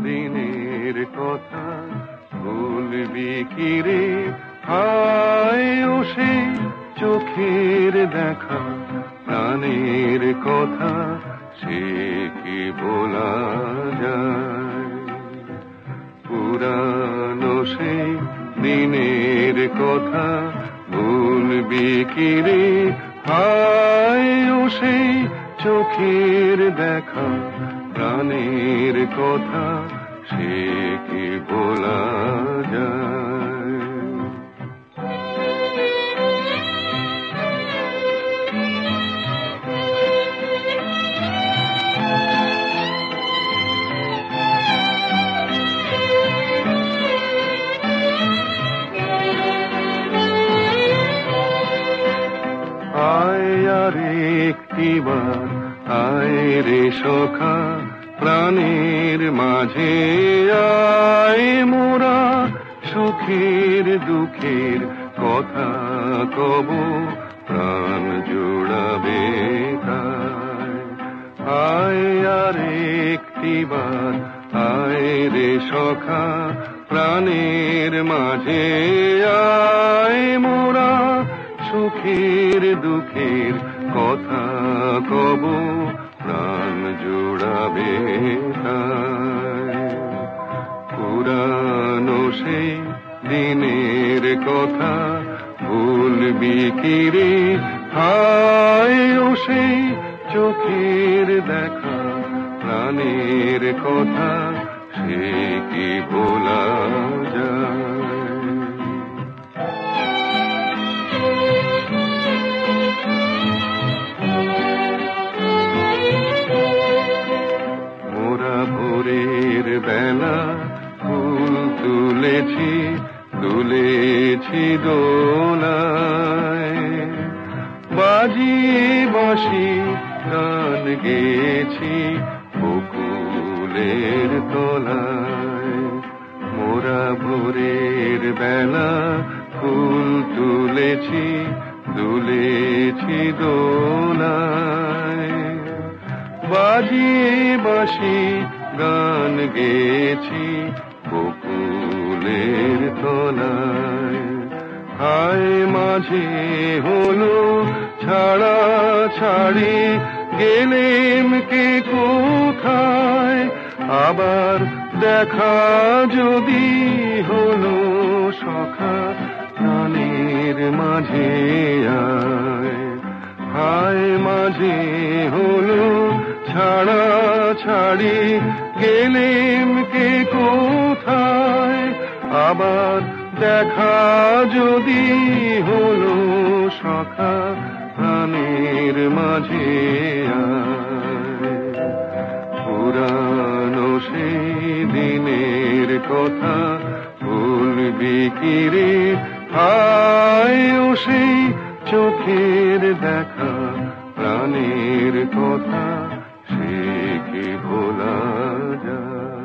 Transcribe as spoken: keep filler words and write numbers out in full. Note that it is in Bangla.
দিনের কথা ভুলবি কি রে? হায় ও সেই চোখের দেখা, প্রাণের কথা সে কি বলা যায়? পুরানো সেই দিনের কথা ভুলবি কি রে? হায় ও সেই চোখের দেখা, প্রাণের কথা সে কি বলা যায়? আয় আর একটিবার আয় রে সখা, প্রাণের মাঝে আয় মোরা সুখের দুঃখের কথা কব, প্রাণ জোড়াবে তাই। আয় আর একটিবার আয় রে সখা, প্রাণের মাঝে আয় মোরা সুখের দুঃখের কথা কব, প্রাণ জোড়াবে তাই। পুরানো সেই দিনের কথা ভুলবি কি রে? হায় ও সেই চোখের দেখা, প্রাণের কথা সে কি বলা যায়? মোরা ভোরের বেলা ফুল তুলেছি, তুলেছি দোলায়, বাজিয়ে বাঁশি গান গেয়েছি বকুলের তলায়। মোরা ভোরের বেলা ফুল তুলেছি, তুলেছি দোলায়, বাজিয়ে বাঁশি গান গেয়েছি বকুলের তলায়। হায় মাঝে হলো ছাড়া ছাড়ি, গেলেম কে কোথায়? আবার দেখা যদি হলো সখা, প্রাণের মাঝে আয়। হায় মাঝে হলো ছাড়া ছাড়ি, গেলেম কে কোথায়? আবার দেখা যদি হলো সখা, প্রাণের মাঝে আয়। পুরানো সেই দিনের কথা ভুলবি কি রে? হায় ও সেই চোখের দেখা, প্রাণের কথা সে কি ভোলা যায়?